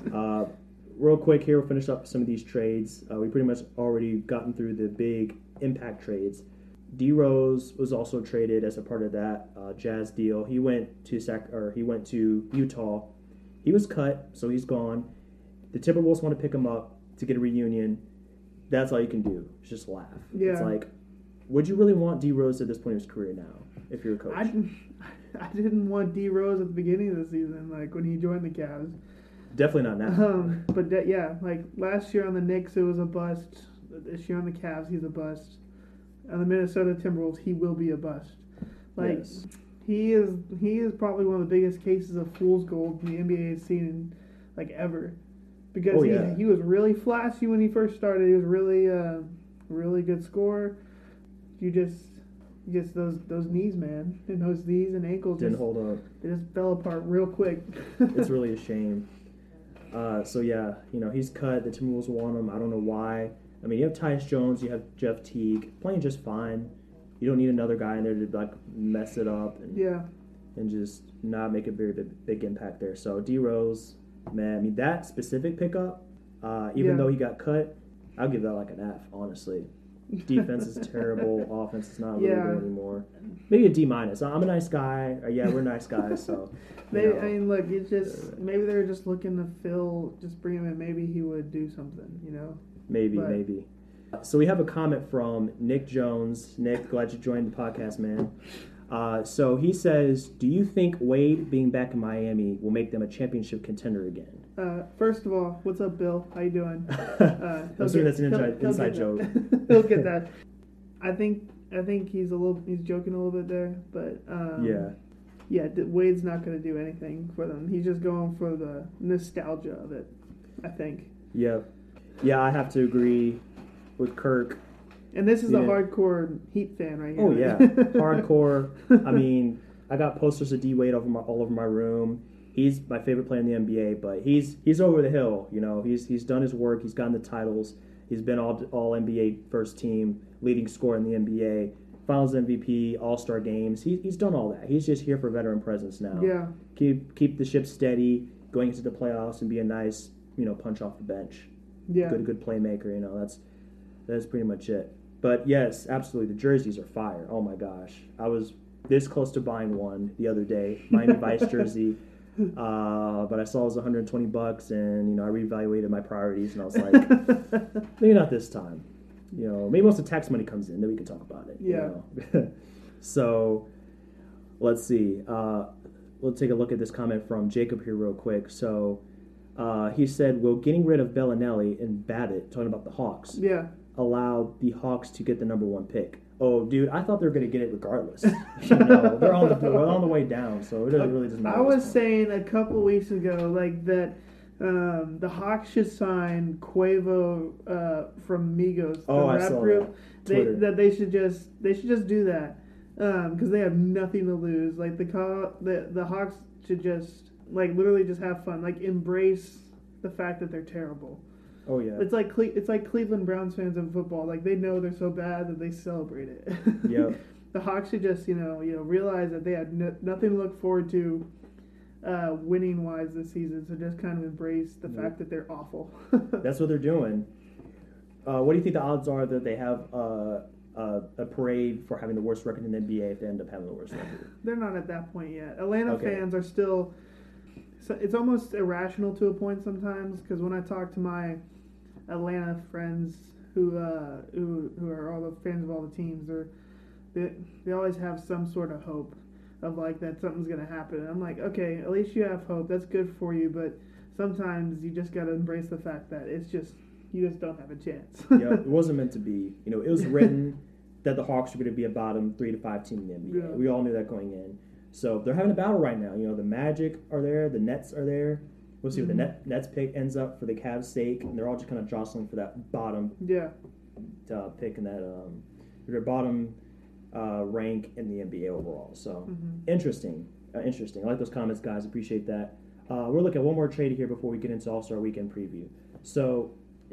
Real quick here, we'll finish up some of these trades. We pretty much already gotten through the big impact trades. D Rose was also traded as a part of that Jazz deal. He went to Utah. He was cut, so he's gone. The Timberwolves want to pick him up to get a reunion. That's all you can do. It's just laugh. Yeah. It's like, would you really want D Rose at this point in his career now, if you're a coach? I didn't want D Rose at the beginning of the season, like when he joined the Cavs. Definitely not now. But yeah, like last year on the Knicks, it was a bust. This year on the Cavs, he's a bust. On the Minnesota Timberwolves, he will be a bust. Like Yes. he is probably one of the biggest cases of fool's gold the NBA has seen in, like ever, because he was really flashy when he first started. He was really good scorer. You just those knees, man, and those knees and ankles Didn't hold up. They just fell apart real quick. It's really a shame. So yeah, he's cut. The Timberwolves want him. I don't know why. I mean, you have Tyus Jones, you have Jeff Teague playing just fine. You don't need another guy in there to like mess it up and just not make a very big impact there. So D Rose, man, I mean that specific pickup, even though he got cut, I'll give that like an F, honestly. Defense is terrible. Offense is not really good anymore. Maybe a D-. I'm a nice guy. We're nice guys. So I mean, look, it's just maybe they're just looking to just bring him in. Maybe he would do something, Maybe. So we have a comment from Nick Jones. Nick, glad you joined the podcast, man. So he says, do you think Wade being back in Miami will make them a championship contender again? First of all, what's up, Bill? How you doing? I'm assuming that's an inside joke. He'll get that. I think he's joking a little bit there, but Wade's not going to do anything for them. He's just going for the nostalgia of it, I think. Yep. Yeah, I have to agree with Kirk. And this is a hardcore Heat fan right here. Oh, yeah. Hardcore. I mean, I got posters of D. Wade all over my room. He's my favorite player in the NBA, but he's over the hill. He's done his work. He's gotten the titles. He's been all NBA first team, leading scorer in the NBA, Finals MVP, All-Star games. He's done all that. He's just here for veteran presence now. Yeah. Keep the ship steady, going into the playoffs, and be a nice punch off the bench. Yeah. Good playmaker. That's pretty much it. But yes, absolutely, the jerseys are fire. Oh my gosh, I was this close to buying one the other day, Miami Vice jersey. But I saw it was $120, and I reevaluated my priorities, and I was like, maybe not this time. Maybe once the tax money comes in, then we can talk about it. Yeah. So, let's see. We'll take a look at this comment from Jacob here real quick. So, he said, "Will getting rid of Bellinelli and Babbitt, talking about the Hawks, allow the Hawks to get the number 1 pick?" Oh, dude, I thought they were going to get it regardless. They're on the way down, so it really doesn't matter. I was saying a couple weeks ago, like that the Hawks should sign Quavo from Migos, the rap group. That they should just do that because they have nothing to lose. Like the Hawks should just literally just have fun, embrace the fact that they're terrible. Oh yeah, it's like Cleveland Browns fans in football. They know they're so bad that they celebrate it. Yeah. The Hawks should just realize that they had nothing to look forward to winning wise this season. So just kind of embrace the fact that they're awful. That's what they're doing. What do you think the odds are that they have a parade for having the worst record in the NBA if they end up having the worst record? They're not at that point yet. Atlanta fans are still. So it's almost irrational to a point sometimes because when I talk to my Atlanta friends who are all the fans of all the teams, they always have some sort of hope of that something's gonna happen. And I'm like, okay, at least you have hope. That's good for you, but sometimes you just gotta embrace the fact that you just don't have a chance. Yeah, it wasn't meant to be. It was written that the Hawks were going to be a bottom 3 to 5 team in the NBA. Yeah. We all knew that going in. So they're having a battle right now. The Magic are there, the Nets are there. We'll see what the Nets pick ends up for the Cavs' sake, and they're all just kind of jostling for that bottom pick and that their bottom rank in the NBA overall. So interesting. I like those comments, guys. Appreciate that. We'll look at one more trade here before we get into All-Star Weekend preview. So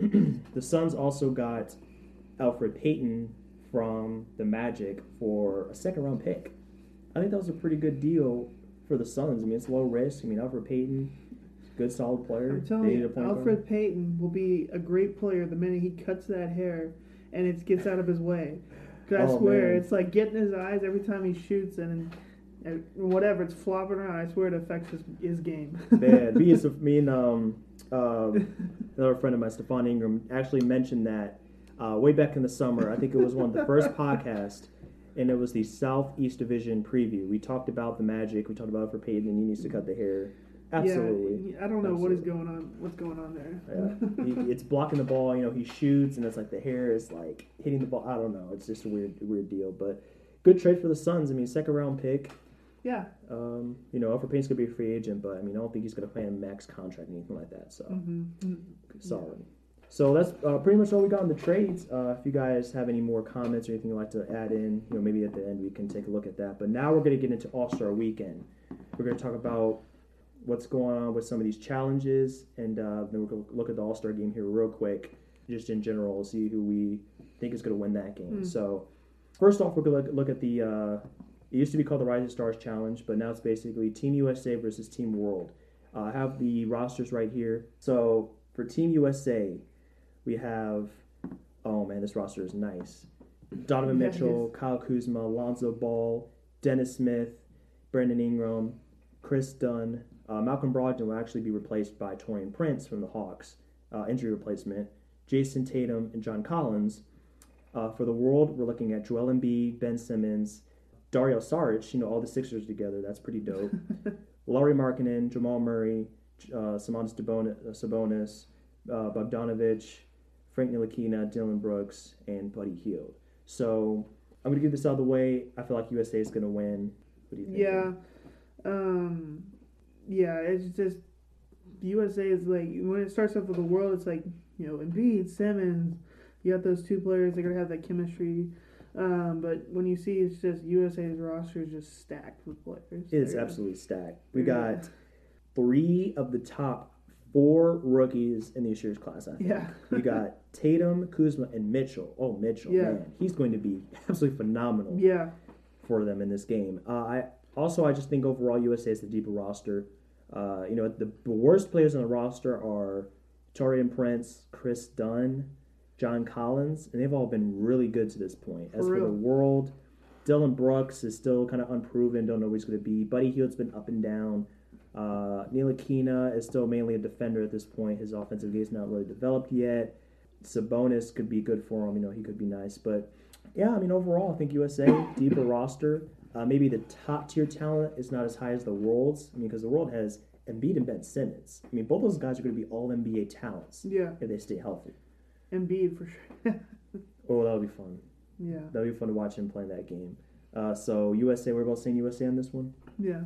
the Suns also got Alfred Payton from the Magic for a second-round pick. I think that was a pretty good deal for the Suns. I mean, it's low risk. I mean, Alfred Payton, good, solid player. I'm telling you, Alfred Payton will be a great player the minute he cuts that hair and it gets out of his way. Because I swear, it's like getting his eyes every time he shoots and whatever, it's flopping around. I swear it affects his game. Man, me and another friend of mine, Stephon Ingram, actually mentioned that way back in the summer. I think it was one of the first podcasts, and it was the Southeast Division preview. We talked about the Magic. We talked about Alfred Payton, and he needs to cut the hair. Absolutely. Yeah, I don't know what is going on. What's going on there? Yeah, it's blocking the ball. You know, he shoots, and it's like the hair is like hitting the ball. I don't know. It's just a weird deal. But good trade for the Suns. I mean, second round pick. Yeah. You know, Alfred Payton's gonna be a free agent, but I mean, I don't think he's gonna play a max contract or anything like that. So solid. Yeah. So that's pretty much all we got on the trades. If you guys have any more comments or anything you'd like to add in, you know, maybe at the end we can take a look at that. But now we're gonna get into All-Star Weekend. We're gonna talk about what's going on with some of these challenges, and then we're going to look at the All-Star game here real quick, just in general, see who we think is going to win that game. So first off, we're going to look at the, it used to be called the Rising Stars Challenge, but now it's basically Team USA versus Team World. I have the rosters right here. So for Team USA, we have, oh man, this roster is nice. Donovan Mitchell, Kyle Kuzma, Lonzo Ball, Dennis Smith, Brandon Ingram, Chris Dunn. Malcolm Brogdon will actually be replaced by Taurean Prince from the Hawks, injury replacement. Jason Tatum and John Collins. For the World, we're looking at Joel Embiid, Ben Simmons, Dario Saric, you know, all the Sixers together. That's pretty dope. Lauri Markkanen, Jamal Murray, Sabonis, Bogdanovich, Frank Ntilikina, Dylan Brooks, and Buddy Hield. So I'm going to get this out of the way. I feel like USA is going to win. What do you think? Yeah, it's just USA is like, when it starts off with the World, it's like, you know, Embiid, Simmons, you got those two players, they're going to have that chemistry. But when you see it's just USA's roster is just stacked with players. It is absolutely stacked. We got 3 of the top 4 rookies in this year's class, I think. Yeah. We got Tatum, Kuzma, and Mitchell. Oh, Mitchell, man. He's going to be absolutely phenomenal for them in this game. I just think overall USA has the deeper roster. You know, the worst players on the roster are Taurean Prince, Chris Dunn, John Collins, and they've all been really good to this point. As for the World, Dylan Brooks is still kind of unproven, don't know where he's going to be. Buddy Hield's been up and down. Ntilikina is still mainly a defender at this point. His offensive game is not really developed yet. Sabonis could be good for him. You know, he could be nice. But, yeah, I mean, overall, I think USA, deeper roster. Maybe the top-tier talent is not as high as the World's. I mean, because the World has Embiid and Ben Simmons. I mean, both those guys are going to be all-NBA talents if they stay healthy. Embiid, for sure. Oh, that would be fun. Yeah. That would be fun to watch him play that game. So, USA, we're both saying USA on this one? Yeah.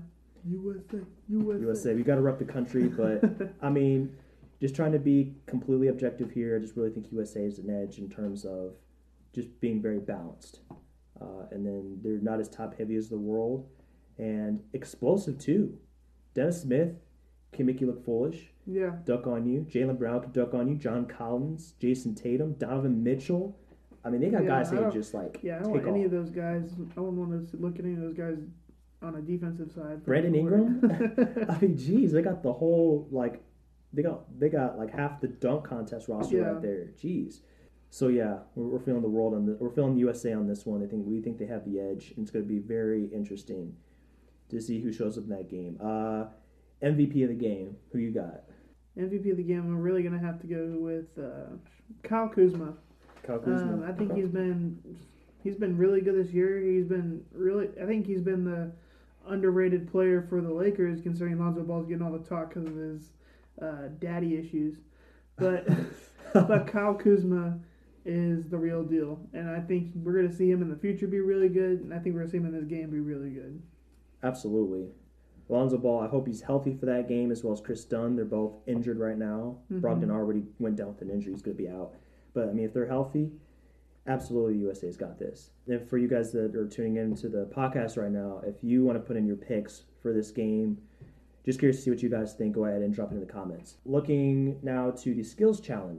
USA. We got to rep the country, but, I mean, just trying to be completely objective here, I just really think USA is an edge in terms of just being very balanced. And then they're not as top-heavy as the World. And explosive, too. Dennis Smith can make you look foolish. Yeah. Duck on you. Jaylen Brown can duck on you. John Collins, Jason Tatum, Donovan Mitchell. I mean, they got guys that can just, like, I don't want any of those guys. I wouldn't want to look at any of those guys on a defensive side. Brandon Ingram? I mean, geez, they got the whole, like, they got like half the dunk contest roster right there. Jeez. So yeah, we're feeling the World on we're feeling the USA on this one. We think they have the edge, and it's going to be very interesting to see who shows up in that game. MVP of the game, who you got? MVP of the game, we're really going to have to go with Kyle Kuzma. Kyle Kuzma. I think he's been really good this year. I think he's been the underrated player for the Lakers, considering Lonzo Ball's getting all the talk because of his daddy issues. But but Kyle Kuzma is the real deal, and I think we're going to see him in the future be really good, and I think we're going to see him in this game be really good. Absolutely. Lonzo Ball, I hope he's healthy for that game, as well as Chris Dunn. They're both injured right now. Brogdon already went down with an injury. He's going to be out. But, I mean, if they're healthy, absolutely USA's got this. And for you guys that are tuning into the podcast right now, if you want to put in your picks for this game, just curious to see what you guys think, go ahead and drop it in the comments. Looking now to the skills challenge.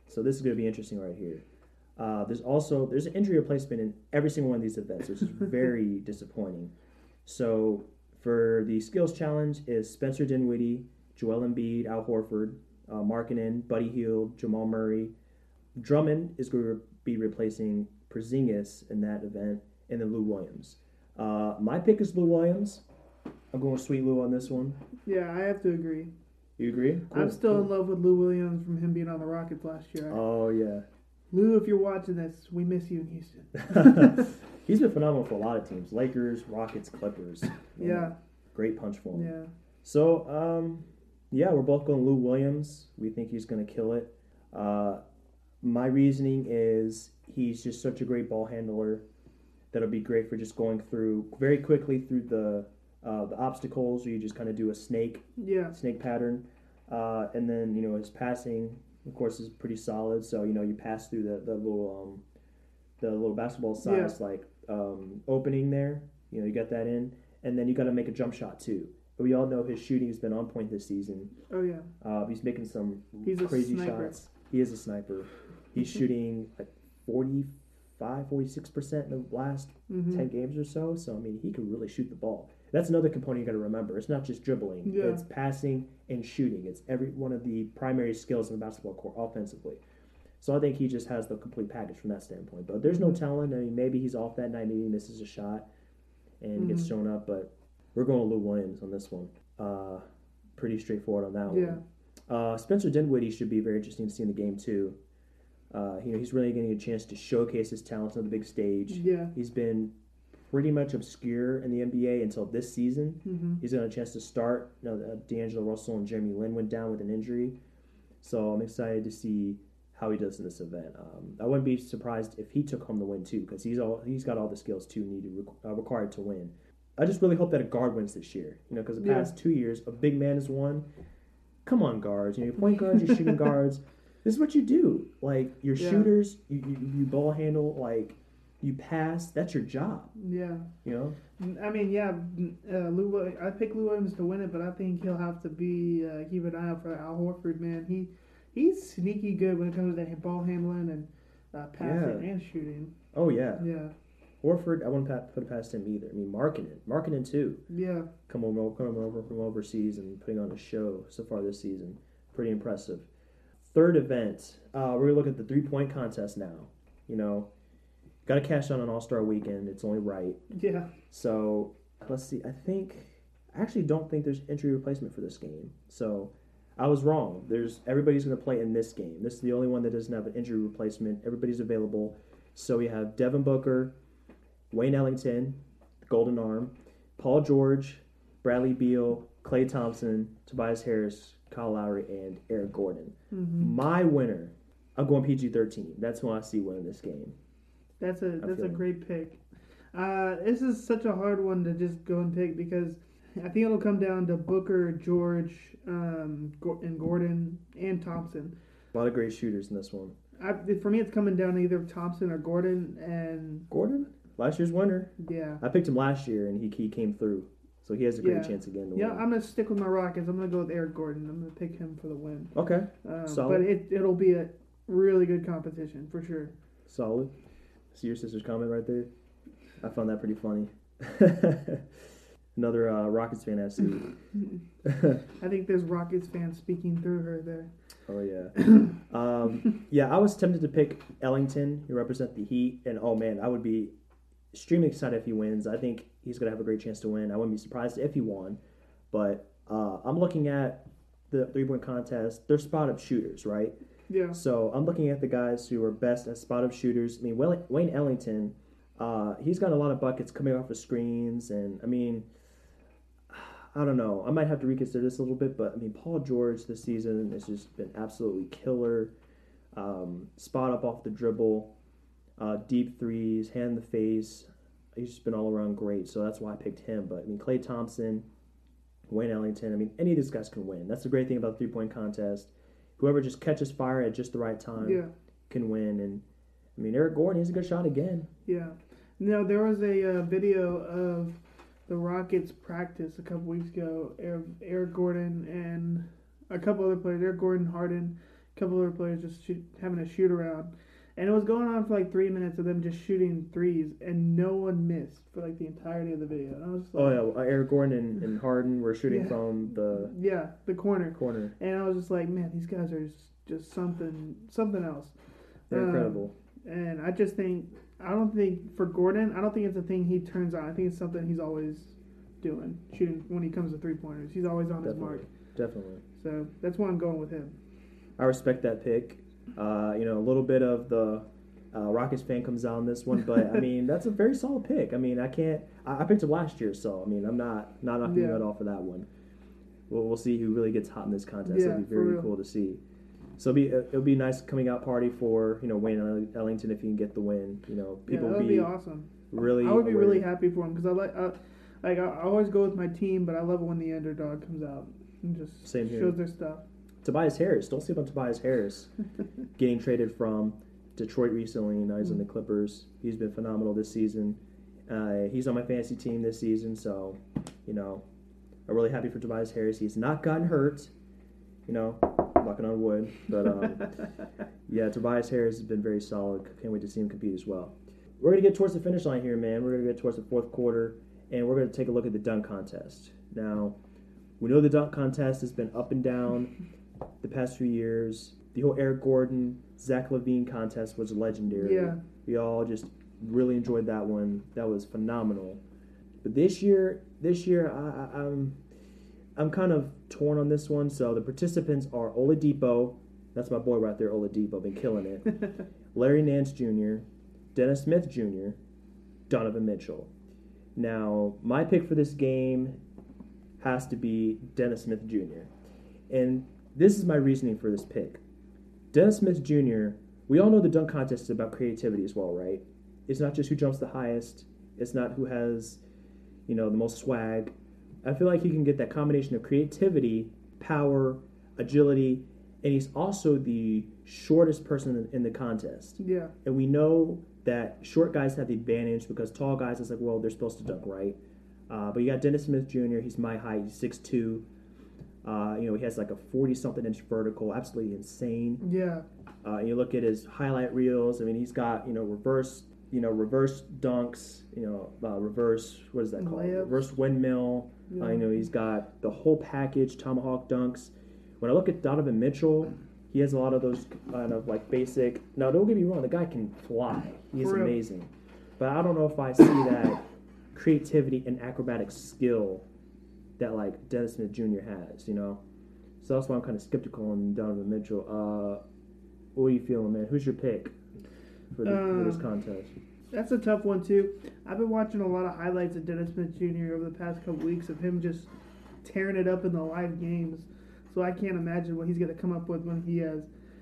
So this is going to be interesting right here. There's an injury replacement in every single one of these events, which is very disappointing. So for the skills challenge is Spencer Dinwiddie, Joel Embiid, Al Horford, Markkanen, Buddy Hield, Jamal Murray. Drummond is going to be replacing Porzingis in that event, and then Lou Williams. My pick is Lou Williams. I'm going with Sweet Lou on this one. Yeah, I have to agree. You agree? Cool, I'm still in love with Lou Williams from him being on the Rockets last year. Oh, yeah. Lou, if you're watching this, we miss you in Houston. He's been phenomenal for a lot of teams. Lakers, Rockets, Clippers. Yeah. Great punch for him. Yeah. So, we're both going Lou Williams. We think he's going to kill it. My reasoning is he's just such a great ball handler. That'll be great for just going through very quickly through the obstacles, where you just kind of do a snake pattern. And then, his passing, of course, is pretty solid. So, you pass through the little basketball size opening there. You got that in. And then you got to make a jump shot, too. But we all know his shooting has been on point this season. Oh, yeah. He's making some crazy shots. He is a sniper. He's shooting like 46% in the last 10 games or so. So, he could really shoot the ball. That's another component you got to remember. It's not just dribbling. Yeah. It's passing and shooting. It's every one of the primary skills in the basketball court offensively. So I think he just has the complete package from that standpoint. But there's no telling. Maybe he's off that night. Maybe he misses a shot and gets shown up. But we're going Lou Williams on this one. Pretty straightforward on that one. Spencer Dinwiddie should be very interesting to see in the game, too. He's really getting a chance to showcase his talents on the big stage. Yeah. He's been pretty much obscure in the NBA until this season. He's got a chance to start. D'Angelo Russell and Jeremy Lin went down with an injury. So I'm excited to see how he does in this event. I wouldn't be surprised if he took home the win, too, because he's got all the skills, too, required to win. I just really hope that a guard wins this year, because the past 2 years, a big man has won. Come on, guards. Your point guards, your shooting guards. This is what you do. Your shooters, you ball handle, you pass. That's your job. Yeah. Lou. I picked Lou Williams to win it, but I think he'll have to be keep an eye out for Al Horford. Man, he's sneaky good when it comes to that ball handling and passing and shooting. Oh yeah. Yeah. Horford, I wouldn't put it past him either. Markkanen too. Yeah. Coming over from overseas and putting on a show so far this season. Pretty impressive. Third event, we're gonna look at the 3-point contest now. Got to cash out on All-Star Weekend. It's only right. Yeah. So let's see. I actually don't think there's injury replacement for this game. So I was wrong. Everybody's going to play in this game. This is the only one that doesn't have an injury replacement. Everybody's available. So we have Devin Booker, Wayne Ellington, the Golden Arm, Paul George, Bradley Beal, Klay Thompson, Tobias Harris, Kyle Lowry, and Eric Gordon. My winner, I'm going PG-13. That's who I see winning this game. That's a great pick. This is such a hard one to just go and pick because I think it'll come down to Booker, George, and Gordon, and Thompson. A lot of great shooters in this one. For me, it's coming down to either Thompson or Gordon. And Gordon? Last year's winner. Yeah. I picked him last year, and he came through. So he has a great chance again to win. I'm going to stick with my Rockets. I'm going to go with Eric Gordon. I'm going to pick him for the win. Okay. Solid. But it'll be a really good competition, for sure. Solid. See your sister's comment right there? I found that pretty funny. Another Rockets fan I see. I think there's Rockets fans speaking through her there. Oh, yeah. I was tempted to pick Ellington, who represent the Heat. And, oh, man, I would be extremely excited if he wins. I think he's going to have a great chance to win. I wouldn't be surprised if he won. But I'm looking at the 3-point contest. They're spot-up shooters, right? Yeah. So I'm looking at the guys who are best at spot-up shooters. Wayne Ellington, he's got a lot of buckets coming off of screens. And, I don't know. I might have to reconsider this a little bit. But, Paul George this season has just been absolutely killer. Spot up off the dribble, deep threes, hand in the face. He's just been all around great. So that's why I picked him. But, Klay Thompson, Wayne Ellington, any of these guys can win. That's the great thing about the 3-point contest. Whoever just catches fire at just the right time can win. And, Eric Gordon, he's a good shot again. Yeah. There was a video of the Rockets practice a couple weeks ago. Eric Gordon and a couple other players, Eric Gordon, Harden, A couple of players just having a shoot around. And it was going on for like 3 minutes of them just shooting threes, and no one missed for like the entirety of the video. And I was just like, Eric Gordon and Harden were shooting from the corner. Corner. And I was just like, man, these guys are just something else. They're incredible. And I don't think for Gordon, I don't think it's a thing he turns on. I think it's something he's always doing, shooting when he comes to 3-pointers. He's always on his mark. Definitely. So that's why I'm going with him. I respect that pick. A little bit of the Rockets fan comes out on this one, but I mean that's a very solid pick. I mean I picked it last year, so I mean I'm not knocking you at all for that one. We'll see who really gets hot in this contest. It'll be very cool to see. So it'll be a nice coming out party for Wayne Ellington if he can get the win. People that would be awesome. Really, I would be really happy for him because I always go with my team, but I love it when the underdog comes out and just shows their stuff. Tobias Harris. Don't sleep on Tobias Harris. Getting traded from Detroit recently. Now he's on the Clippers. He's been phenomenal this season. He's on my fantasy team this season, so, I'm really happy for Tobias Harris. He's not gotten hurt, knocking on wood. But, Tobias Harris has been very solid. Can't wait to see him compete as well. We're going to get towards the finish line here, man. We're going to get towards the fourth quarter, and we're going to take a look at the dunk contest. Now, we know the dunk contest has been up and down the past few years. The whole Eric Gordon, Zach LaVine contest was legendary. Yeah. We all just really enjoyed that one. That was phenomenal. But this year, I'm kind of torn on this one. So the participants are Oladipo. That's my boy right there, Oladipo. Been killing it. Larry Nance Jr., Dennis Smith Jr., Donovan Mitchell. Now, my pick for this game has to be Dennis Smith Jr. And this is my reasoning for this pick. Dennis Smith Jr., we all know the dunk contest is about creativity as well, right? It's not just who jumps the highest. It's not who has, the most swag. I feel like he can get that combination of creativity, power, agility, and he's also the shortest person in the contest. Yeah. And we know that short guys have the advantage because tall guys, it's like, well, they're supposed to dunk, right? But you got Dennis Smith Jr., he's my height, he's 6'2". He has like a 40-something inch vertical, absolutely insane. Yeah. You look at his highlight reels. I mean, he's got reverse dunks. Reverse, what is that called? Layups. Reverse windmill. Yeah. He's got the whole package, tomahawk dunks. When I look at Donovan Mitchell, he has a lot of those kind of like basic. Now, don't get me wrong, the guy can fly. He's amazing, but I don't know if I see that creativity and acrobatic skill that like Dennis Smith Jr. has, So that's why I'm kind of skeptical on Donovan Mitchell. What are you feeling, man? Who's your pick for this contest? That's a tough one too. I've been watching a lot of highlights of Dennis Smith Jr. over the past couple weeks of him just tearing it up in the live games. So I can't imagine what he's going to come up with when he has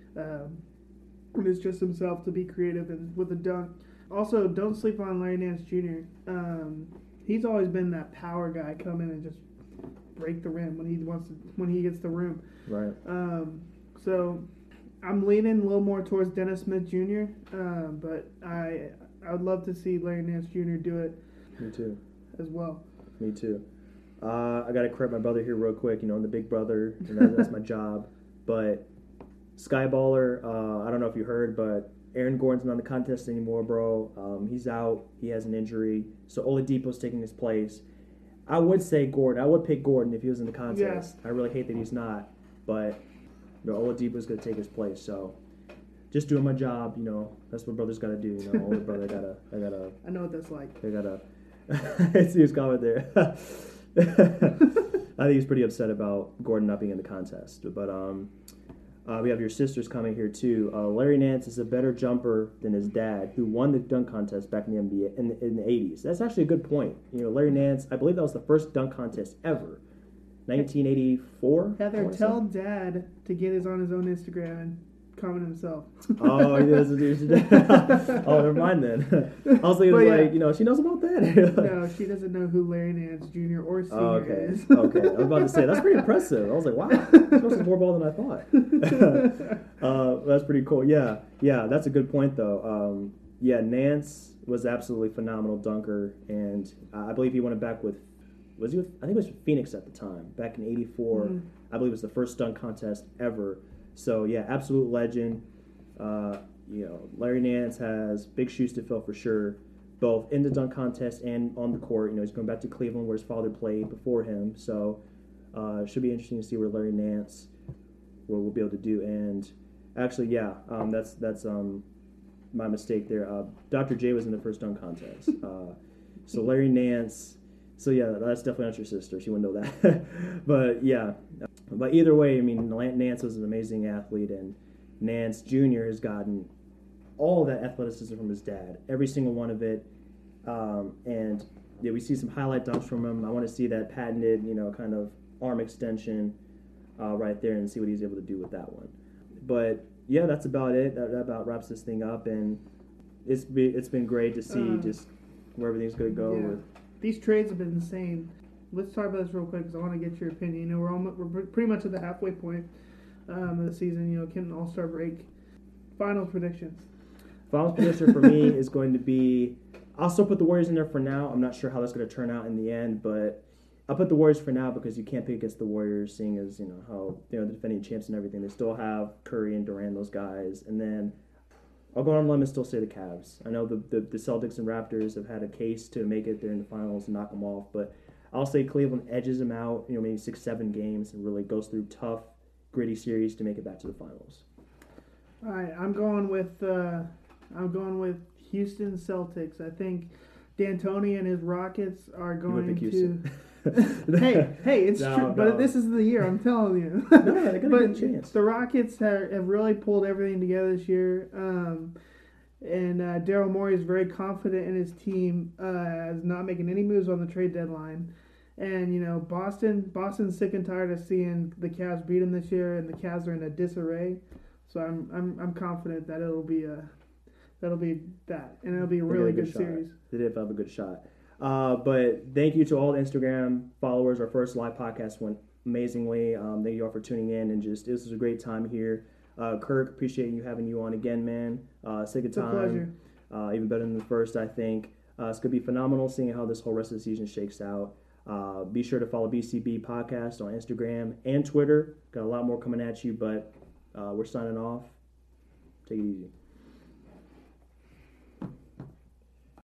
when it's just himself to be creative and with a dunk. Also, don't sleep on Larry Nance Jr. He's always been that power guy, come in and just break the rim when he gets the room. Right. So I'm leaning a little more towards Dennis Smith Jr. But I would love to see Larry Nance Jr. do it. Me too. As well. Me too. I got to correct my brother here real quick. I'm the big brother, and that's my job. But Skyballer, I don't know if you heard, but Aaron Gordon's not in the contest anymore, bro. He's out. He has an injury. So Oladipo's taking his place. I would say Gordon. I would pick Gordon if he was in the contest. Yeah. I really hate that he's not. But Oladipo's going to take his place. So just doing my job, that's what brothers got to do. Older brother I know what that's like. I see his comment there. I think he's pretty upset about Gordon not being in the contest. But we have your sisters coming here too. Larry Nance is a better jumper than his dad, who won the dunk contest back in the NBA in the 80s. That's actually a good point. Larry Nance, I believe that was the first dunk contest ever, 1984. Heather, tell Dad to get on his own Instagram and comment himself. Oh, he doesn't do Oh, never mind then. I was thinking, she knows about that. No, she doesn't know who Larry Nance Jr. or Sr. is. Okay. I was about to say, that's pretty impressive. I was like, wow, she knows more ball than I thought. That's pretty cool. Yeah, that's a good point, though. Nance was absolutely phenomenal dunker, and I believe he won it back with, I think it was Phoenix at the time, back in '84. Mm-hmm. I believe it was the first dunk contest ever. So, yeah, absolute legend. Larry Nance has big shoes to fill for sure, both in the dunk contest and on the court. He's going back to Cleveland where his father played before him. So, it should be interesting to see where Larry Nance will be able to do. And actually, that's my mistake there. Dr. J was in the first dunk contest. So Larry Nance. So yeah, that's definitely not your sister. She wouldn't know that. But either way, I mean, Nance was an amazing athlete, and Nance Jr. has gotten all that athleticism from his dad, every single one of it. And yeah, we see some highlight dunks from him. I want to see that patented, kind of arm extension right there, and see what he's able to do with that one. But yeah, that's about it. That about wraps this thing up, and it's been great to see just where everything's going to go. Yeah. With These trades have been insane. Let's talk about this real quick because I want to get your opinion. We're pretty much at the halfway point of the season. Getting an All-Star break. Final predictions. Final prediction for me is going to be. I'll still put the Warriors in there for now. I'm not sure how that's going to turn out in the end, but I'll put the Warriors for now because you can't pick against the Warriors, seeing as how the defending champs and everything. They still have Curry and Durant, those guys, and then I'll go on a limb and still say the Cavs. I know the Celtics and Raptors have had a case to make it there in the finals and knock them off, but I'll say Cleveland edges them out, maybe 6-7 games, and really goes through tough, gritty series to make it back to the finals. All right, I'm going with Houston Celtics. I think D'Antoni and his Rockets are going to. hey, it's true. But this is the year. I'm telling you. No, they're gonna get a chance. The Rockets have really pulled everything together this year. And Daryl Morey is very confident in his team, is not making any moves on the trade deadline. And Boston's sick and tired of seeing the Cavs beat them this year, and the Cavs are in a disarray. So I'm confident that it'll be that, and it'll be a really good series. They did have a good shot. But thank you to all the Instagram followers. Our first live podcast went amazingly. Thank you all for tuning in, and this was a great time here. Kirk, appreciate having you on again, man. Second time. It's a pleasure. Even better than the first, I think. It's going to be phenomenal seeing how this whole rest of the season shakes out. Be sure to follow BCB Podcast on Instagram and Twitter. Got a lot more coming at you, but we're signing off. Take it easy.